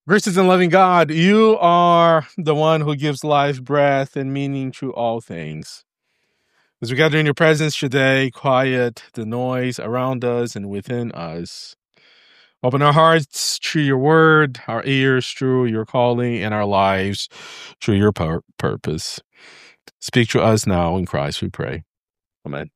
Gracious and loving God, you are the one who gives life, breath, and meaning to all things. As we gather in your presence today, quiet the noise around us and within us. Open our hearts to your word, our ears through your calling, and our lives through your purpose. Speak to us now in Christ, we pray. Amen.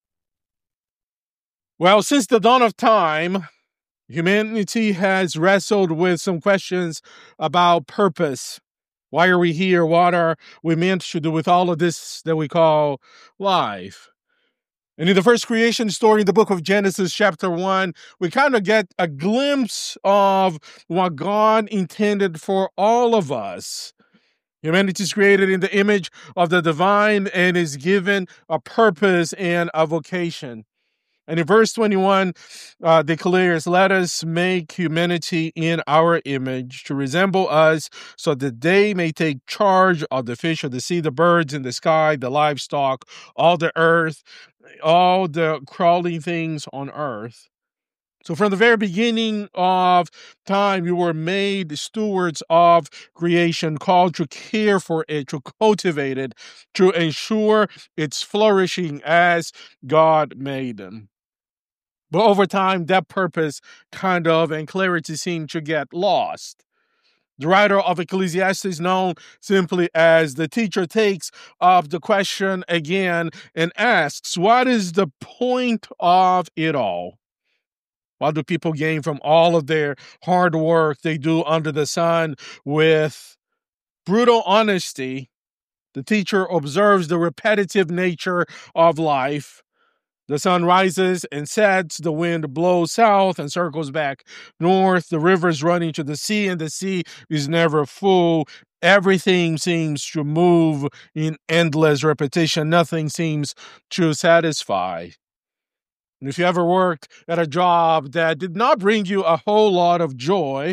Well, since the dawn of time, humanity has wrestled with some questions about purpose. Why are we here? What are we meant to do with all of this that we call life? And in the first creation story in the book of Genesis, chapter 1, we kind of get a glimpse of what God intended for all of us. Humanity is created in the image of the divine and is given a purpose and a vocation. And in verse 21, declares, "Let us make humanity in our image to resemble us so that they may take charge of the fish of the sea, the birds in the sky, the livestock, all the earth, all the crawling things on earth." So from the very beginning of time, you were made stewards of creation, called to care for it, to cultivate it, to ensure its flourishing as God made them. But over time, that purpose and clarity seemed to get lost. The writer of Ecclesiastes, known simply as the teacher, takes up the question again and asks, what is the point of it all? What do people gain from all of their hard work they do under the sun? With brutal honesty, the teacher observes the repetitive nature of life. The sun rises and sets, the wind blows south and circles back north, the rivers run into the sea, and the sea is never full. Everything seems to move in endless repetition. Nothing seems to satisfy. And if you ever worked at a job that did not bring you a whole lot of joy,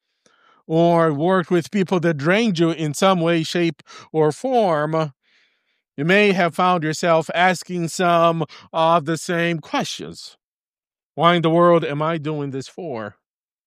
or worked with people that drained you in some way, shape, or form, you may have found yourself asking some of the same questions. Why in the world am I doing this for?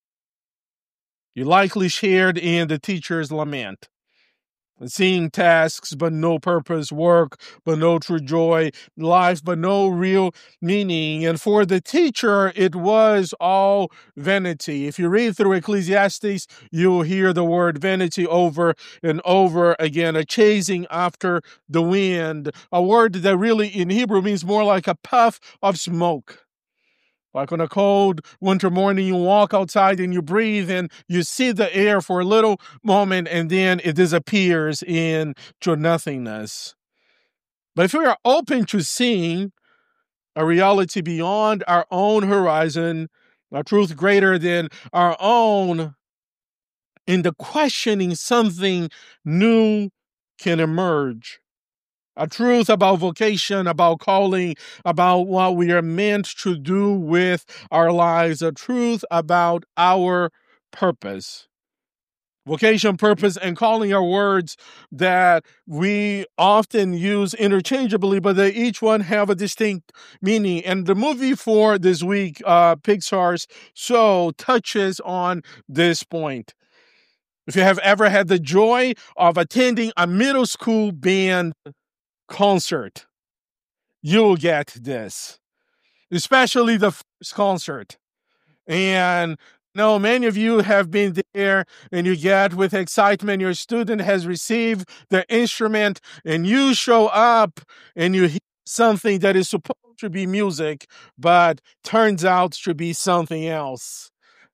You likely shared in the teacher's lament. Seeing tasks but no purpose, work but no true joy, life but no real meaning. And for the teacher, it was all vanity. If you read through Ecclesiastes, you'll hear the word vanity over and over again, a chasing after the wind, a word that really in Hebrew means more like a puff of smoke. Like on a cold winter morning, you walk outside and you breathe and you see the air for a little moment and then it disappears into nothingness. But if we are open to seeing a reality beyond our own horizon, a truth greater than our own, in the questioning, something new can emerge. A truth about vocation, about calling, about what we are meant to do with our lives. A truth about our purpose. Vocation, purpose, and calling are words that we often use interchangeably, but they each one have a distinct meaning. And the movie for this week, Pixar's Soul, touches on this point. If you have ever had the joy of attending a middle school band concert, you'll get this, especially the first concert. And many of you have been there and you get with excitement, your student has received the instrument and you show up and you hear something that is supposed to be music, but turns out to be something else.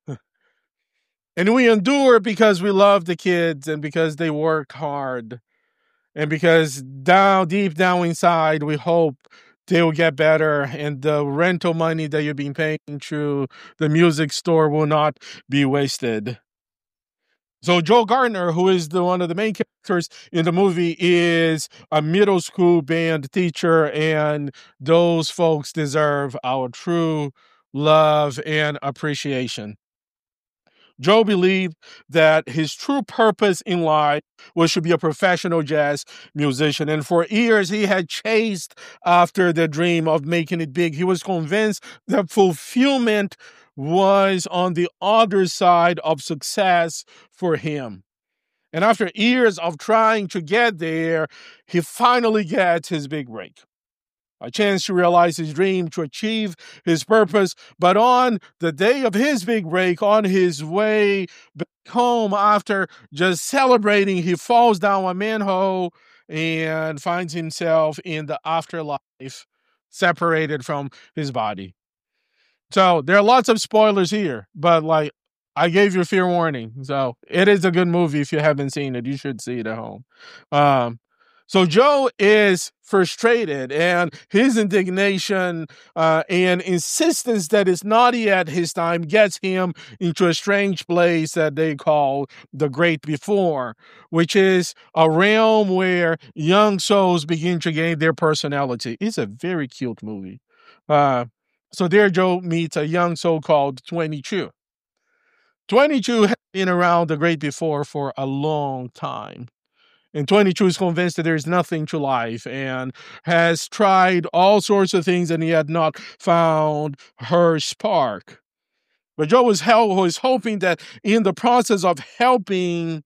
And we endure because we love the kids and because they work hard. And because deep down inside, we hope they'll get better and the rental money that you've been paying through the music store will not be wasted. So Joe Gardner, who is one of the main characters in the movie, is a middle school band teacher, and those folks deserve our true love and appreciation. Joe believed that his true purpose in life was to be a professional jazz musician. And for years, he had chased after the dream of making it big. He was convinced that fulfillment was on the other side of success for him. And after years of trying to get there, he finally gets his big break. A chance to realize his dream, to achieve his purpose. But on the day of his big break, on his way back home after just celebrating, he falls down a manhole and finds himself in the afterlife, separated from his body. So there are lots of spoilers here, but like I gave you a fair warning. So it is a good movie. If you haven't seen it, you should see it at home. Um, so Joe is frustrated, and his indignation and insistence that it's not yet his time gets him into a strange place that they call the Great Before, which is a realm where young souls begin to gain their personality. It's a very cute movie. So there Joe meets a young soul called 22. 22 has been around the Great Before for a long time. And 22 is convinced that there is nothing to life and has tried all sorts of things and he had not found her spark. But Joe was hoping that in the process of helping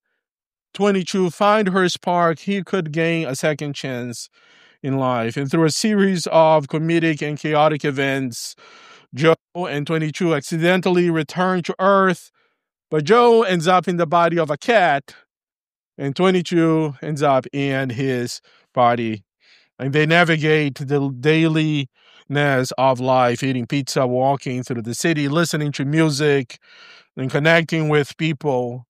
22 find her spark, he could gain a second chance in life. And through a series of comedic and chaotic events, Joe and 22 accidentally return to Earth, but Joe ends up in the body of a cat, and 22 ends up in his body. And they navigate the dailiness of life, eating pizza, walking through the city, listening to music, and connecting with people.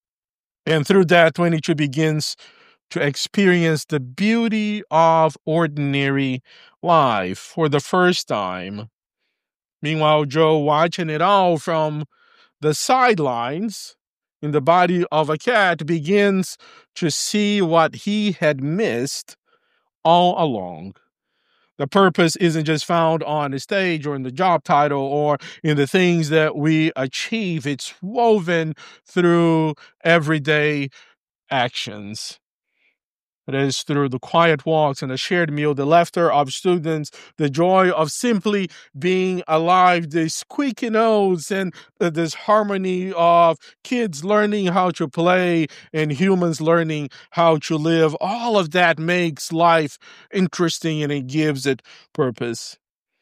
And through that, 22 begins to experience the beauty of ordinary life for the first time. Meanwhile, Joe, watching it all from the sidelines in the body of a cat, begins to see what he had missed all along. The purpose isn't just found on the stage or in the job title or in the things that we achieve. It's woven through everyday actions. It is through the quiet walks and the shared meal, the laughter of students, the joy of simply being alive, the squeaky notes and this harmony of kids learning how to play and humans learning how to live. All of that makes life interesting and it gives it purpose.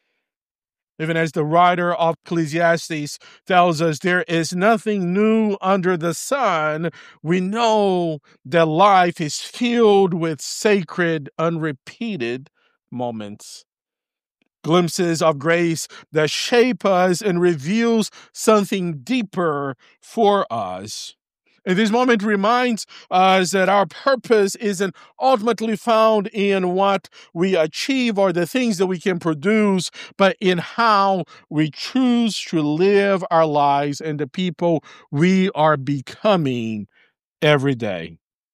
Even as the writer of Ecclesiastes tells us, there is nothing new under the sun. We know that life is filled with sacred, unrepeated moments. Glimpses of grace that shape us and reveals something deeper for us. And this moment reminds us that our purpose isn't ultimately found in what we achieve or the things that we can produce, but in how we choose to live our lives and the people we are becoming every day.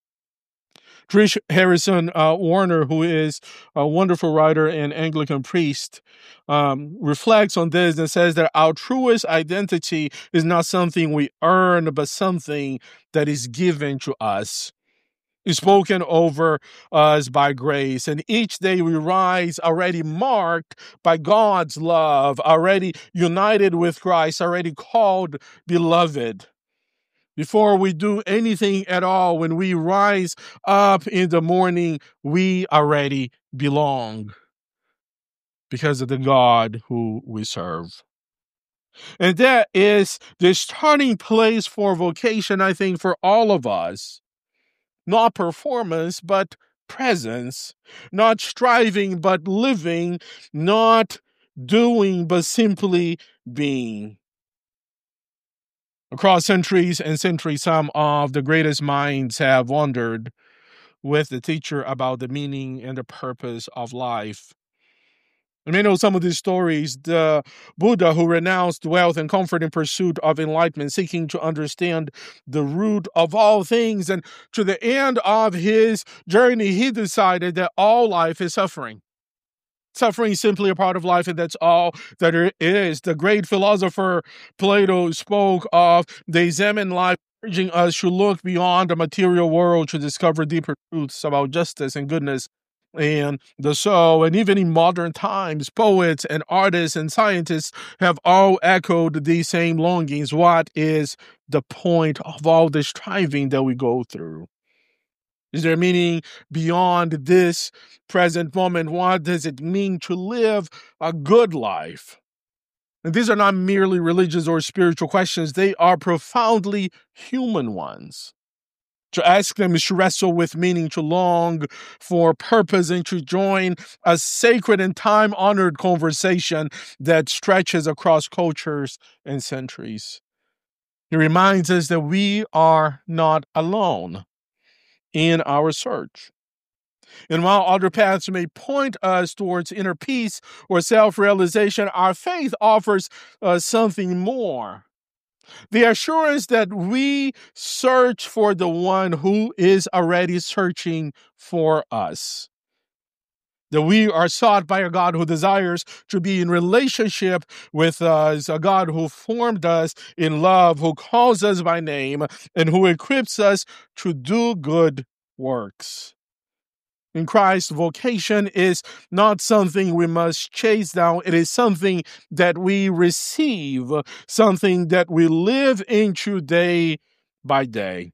Trish Harrison Warner, who is a wonderful writer and Anglican priest, reflects on this and says that our truest identity is not something we earn, but something that is given to us. Is spoken over us by grace. And each day we rise already marked by God's love, already united with Christ, already called beloved. Before we do anything at all, when we rise up in the morning, we already belong because of the God who we serve. And that is the starting place for vocation, I think, for all of us. Not performance, but presence. Not striving, but living. Not doing, but simply being. Across centuries and centuries, some of the greatest minds have wondered with the teacher about the meaning and the purpose of life. You may know some of these stories. The Buddha who renounced wealth and comfort in pursuit of enlightenment, seeking to understand the root of all things. And to the end of his journey, he decided that all life is suffering. Suffering is simply a part of life, and that's all that it is. The great philosopher Plato spoke of the examined life, urging us to look beyond the material world to discover deeper truths about justice and goodness and the soul. And even in modern times, poets and artists and scientists have all echoed these same longings. What is the point of all the striving that we go through? Is there meaning beyond this present moment? What does it mean to live a good life? And these are not merely religious or spiritual questions. They are profoundly human ones. To ask them is to wrestle with meaning, to long for purpose, and to join a sacred and time-honored conversation that stretches across cultures and centuries. It reminds us that we are not alone in our search. And while other paths may point us towards inner peace or self-realization, our faith offers something more. The assurance that we search for the one who is already searching for us. That we are sought by a God who desires to be in relationship with us, a God who formed us in love, who calls us by name, and who equips us to do good works. In Christ, vocation is not something we must chase down. It is something that we receive, something that we live into day by day.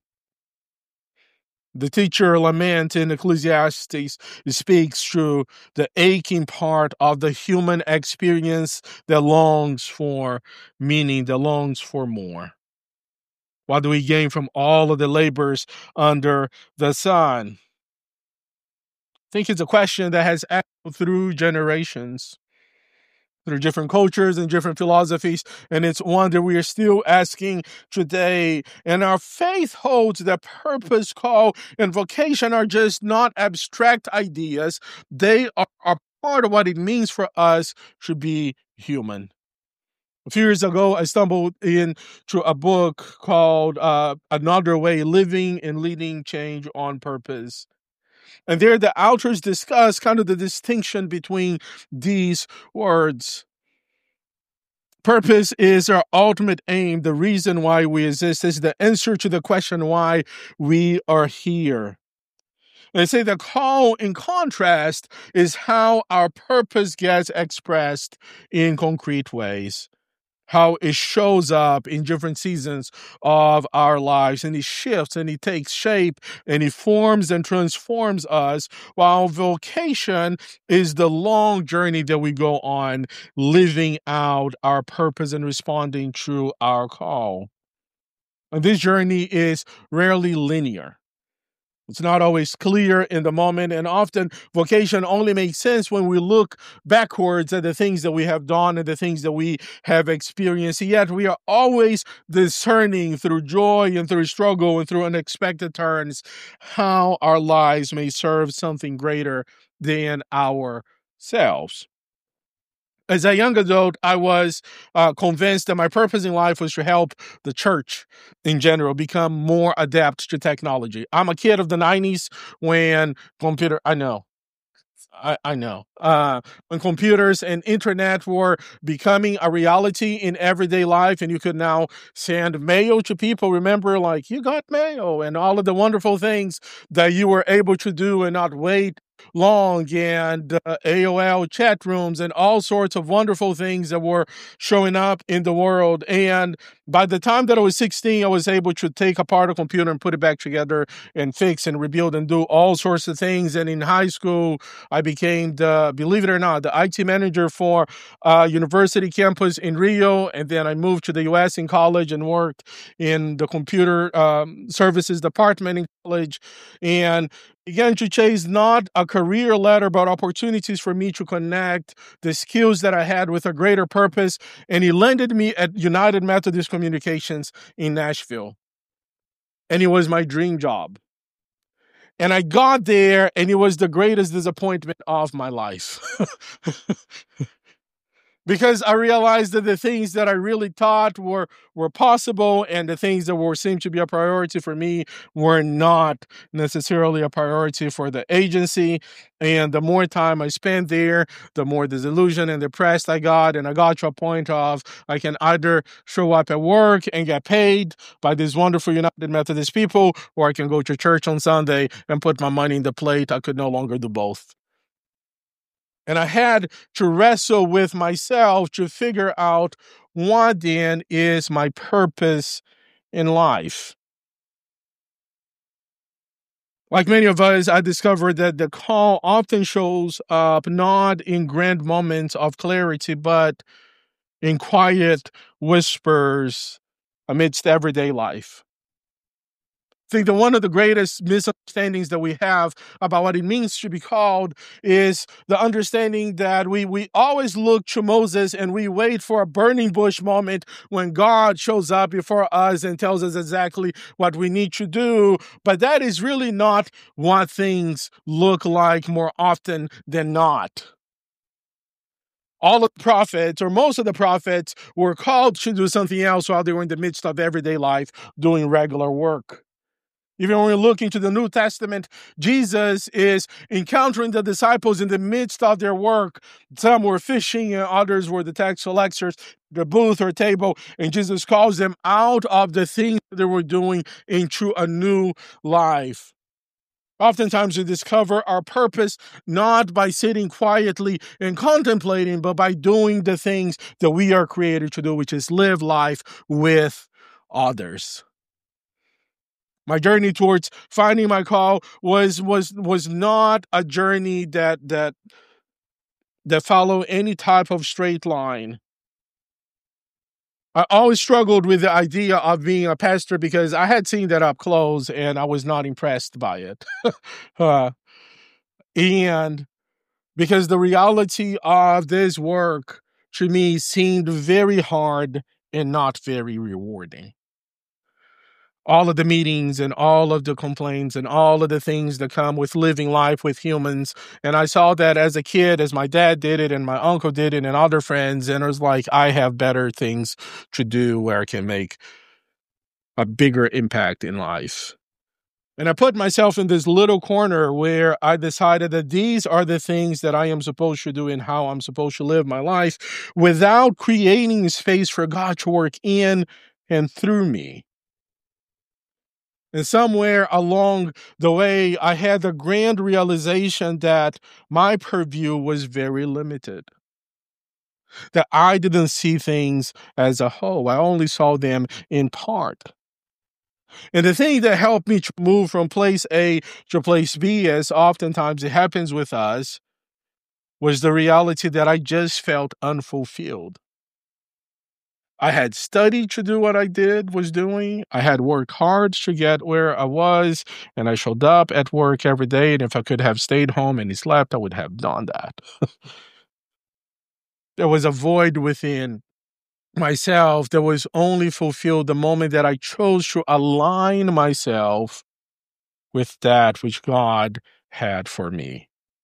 The teacher Lament in Ecclesiastes speaks to the aching part of the human experience that longs for meaning, that longs for more. What do we gain from all of the labors under the sun? I think it's a question that has echoed through generations, through different cultures and different philosophies, and it's one that we are still asking today. And our faith holds that purpose, call, and vocation are just not abstract ideas. They are part of what it means for us to be human. A few years ago, I stumbled into a book called Another Way, Living and Leading Change on Purpose. And there the authors discuss kind of the distinction between these words. Purpose is our ultimate aim, the reason why we exist. Is the answer to the question why we are here. And they say the call, in contrast, is how our purpose gets expressed in concrete ways. How it shows up in different seasons of our lives, and it shifts and it takes shape and it forms and transforms us, while vocation is the long journey that we go on living out our purpose and responding to our call. And this journey is rarely linear. It's not always clear in the moment, and often vocation only makes sense when we look backwards at the things that we have done and the things that we have experienced. Yet we are always discerning through joy and through struggle and through unexpected turns how our lives may serve something greater than ourselves. As a young adult, I was convinced that my purpose in life was to help the church in general become more adept to technology. I'm a kid of the 90s when I know. When computers and internet were becoming a reality in everyday life, and you could now send mail to people. Remember, like, you got mail and all of the wonderful things that you were able to do and not wait long, and AOL chat rooms and all sorts of wonderful things that were showing up in the world. And by the time that I was 16, I was able to take apart a computer and put it back together and fix and rebuild and do all sorts of things. And in high school, I became believe it or not, the IT manager for a university campus in Rio. And then I moved to the US in college and worked in the computer services department in college, and began to chase not a career ladder, but opportunities for me to connect the skills that I had with a greater purpose. And he landed me at United Methodist Communications in Nashville. And it was my dream job. And I got there, and it was the greatest disappointment of my life. Because I realized that the things that I really thought were possible and the things that seemed to be a priority for me were not necessarily a priority for the agency. And the more time I spent there, the more disillusioned and depressed I got. And I got to a point of I can either show up at work and get paid by these wonderful United Methodist people, or I can go to church on Sunday and put my money in the plate. I could no longer do both. And I had to wrestle with myself to figure out what then is my purpose in life. Like many of us, I discovered that the call often shows up not in grand moments of clarity, but in quiet whispers amidst everyday life. I think that one of the greatest misunderstandings that we have about what it means to be called is the understanding that we always look to Moses and we wait for a burning bush moment when God shows up before us and tells us exactly what we need to do. But that is really not what things look like more often than not. All of the prophets, or most of the prophets, were called to do something else while they were in the midst of everyday life doing regular work. Even when we look into the New Testament, Jesus is encountering the disciples in the midst of their work. Some were fishing and others were the tax collectors, the booth or table, and Jesus calls them out of the things they were doing into a new life. Oftentimes we discover our purpose not by sitting quietly and contemplating, but by doing the things that we are created to do, which is live life with others. My journey towards finding my call was not a journey that followed any type of straight line. I always struggled with the idea of being a pastor because I had seen that up close and I was not impressed by it. And because the reality of this work to me seemed very hard and not very rewarding. All of the meetings and all of the complaints and all of the things that come with living life with humans. And I saw that as a kid, as my dad did it and my uncle did it and other friends. And it was like, I have better things to do where I can make a bigger impact in life. And I put myself in this little corner where I decided that these are the things that I am supposed to do and how I'm supposed to live my life without creating space for God to work in and through me. And somewhere along the way, I had the grand realization that my purview was very limited. That I didn't see things as a whole. I only saw them in part. And the thing that helped me to move from place A to place B, as oftentimes it happens with us, was the reality that I just felt unfulfilled. I had studied to do what I was doing. I had worked hard to get where I was, and I showed up at work every day. And if I could have stayed home and slept, I would have done that. There was a void within myself that was only fulfilled the moment that I chose to align myself with that which God had for me.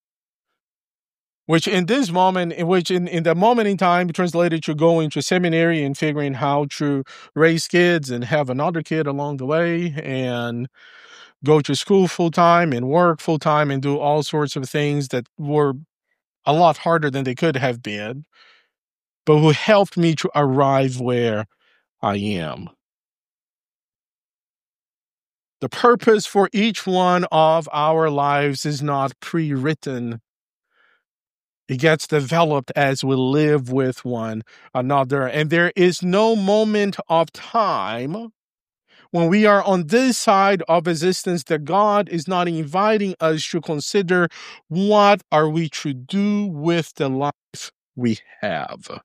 Which in this moment, in the moment in time translated to going to seminary and figuring how to raise kids and have another kid along the way and go to school full time and work full time and do all sorts of things that were a lot harder than they could have been, but who helped me to arrive where I am. The purpose for each one of our lives is not pre-written. It gets developed as we live with one another. And there is no moment of time when we are on this side of existence that God is not inviting us to consider what are we to do with the life we have.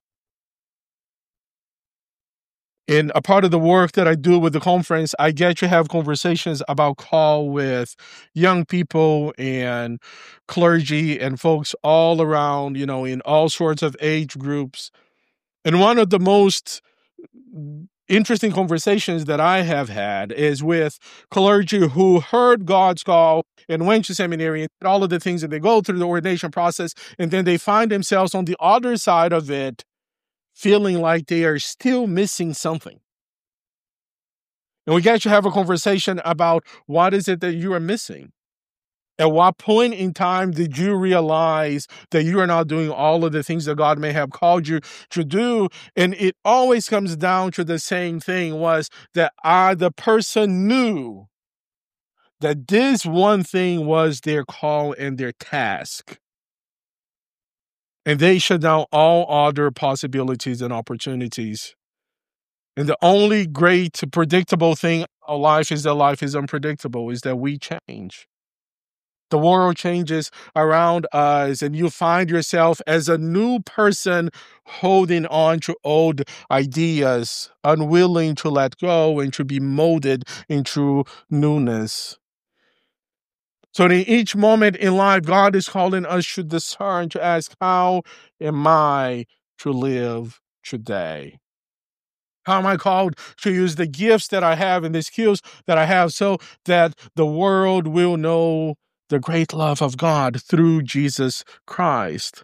In a part of the work that I do with the conference, I get to have conversations about call with young people and clergy and folks all around, in all sorts of age groups. And one of the most interesting conversations that I have had is with clergy who heard God's call and went to seminary and did all of the things that they go through the ordination process, and then they find themselves on the other side of it feeling like they are still missing something. And we get to have a conversation about what is it that you are missing. At what point in time did you realize that you are not doing all of the things that God may have called you to do? And it always comes down to the same thing, was that the person knew that this one thing was their call and their task. And they shut down all other possibilities and opportunities. And the only great predictable thing of life is that life is unpredictable, is that we change. The world changes around us, and you find yourself as a new person holding on to old ideas, unwilling to let go and to be molded into newness. So in each moment in life, God is calling us to discern, to ask, how am I to live today? How am I called to use the gifts that I have and the skills that I have so that the world will know the great love of God through Jesus Christ?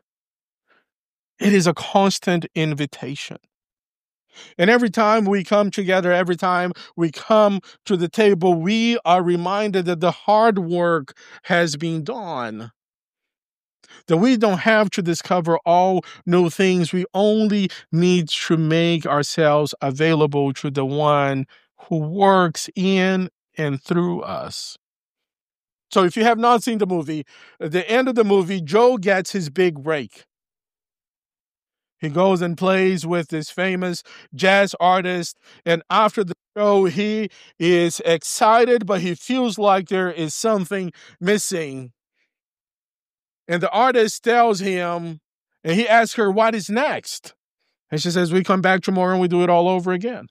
It is a constant invitation. And every time we come together, every time we come to the table, we are reminded that the hard work has been done. That we don't have to discover all new things. We only need to make ourselves available to the one who works in and through us. So if you have not seen the movie, at the end of the movie, Joe gets his big break. He goes and plays with this famous jazz artist, and after the show, he is excited, but he feels like there is something missing. And the artist tells him, and he asks her, what is next? And she says, we come back tomorrow and we do it all over again.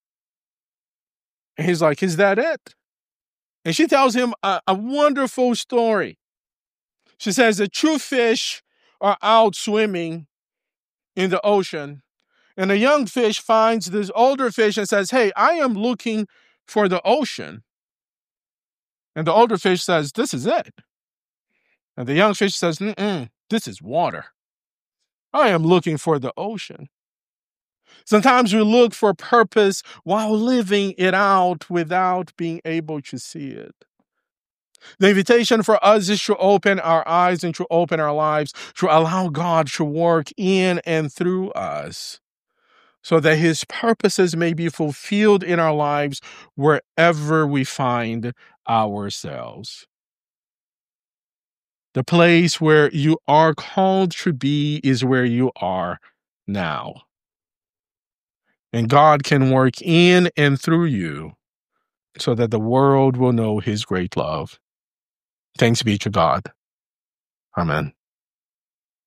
And he's like, is that it? And she tells him a wonderful story. She says the two fish are out swimming in the ocean, and a young fish finds this older fish and says, hey, I am looking for the ocean. And the older fish says, this is it. And the young fish says, this is water. I am looking for the ocean. Sometimes we look for purpose while living it out without being able to see it. The invitation for us is to open our eyes and to open our lives, to allow God to work in and through us, so that his purposes may be fulfilled in our lives wherever we find ourselves. The place where you are called to be is where you are now. And God can work in and through you so that the world will know his great love. Thanks be to God. Amen.